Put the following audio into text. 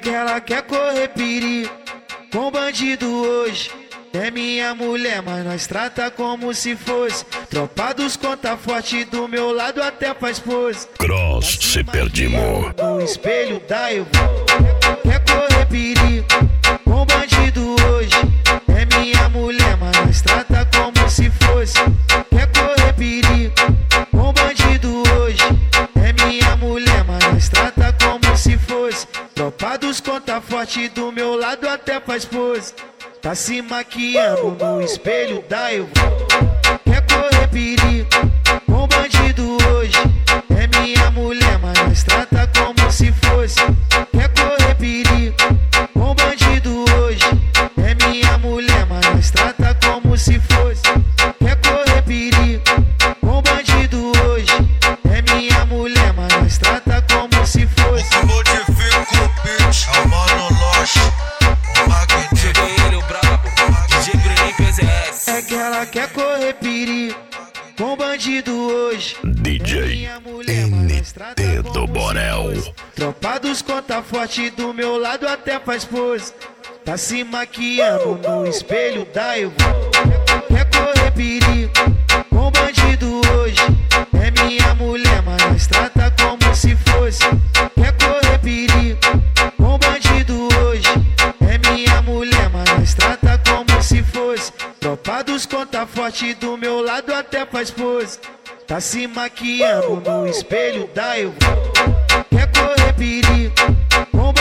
que ela quer correr perigo com bandido hoje. É minha mulher, mas nós trata como se fosse tropa dos conta forte, do meu lado até faz pose. Cross, se perdimos. No espelho da eu quer correr perigo com bandido hoje. É minha mulher, mas nós trata como se fosse. Quer correr perigo com bandido hoje. É minha mulher, mas nós trata como se fosse tropa dos conta forte, do meu lado até faz pose. Tá se maquiando no espelho da eu quer correr perigo com bandido hoje. É minha mulher, mas nós trata como se fosse. Quer correr perigo com bandido hoje. É minha mulher, mas nós trata como se fosse. Quer correr perigo com bandido hoje. É minha mulher, mas nós trata como se fosse. O que modifica o beat é o Mano Loche, o Magneto. Chegou ele, o brabo, DJ Bruninho PZS. É que ela quer correr perigo com bandido hoje. DJ NT do Borel. Tropa dos conta forte, do meu lado até faz pose. Tá se maquiando no espelho da eu quer correr perigo com bandido hoje. É minha mulher, mas nós trata como se fosse. Quer correr perigo com bandido hoje. É minha mulher, mas nós trata como se fosse. Tropa dos conta forte, do meu lado até faz pose. Tá se maquiando no espelho da eu quer correr perigo com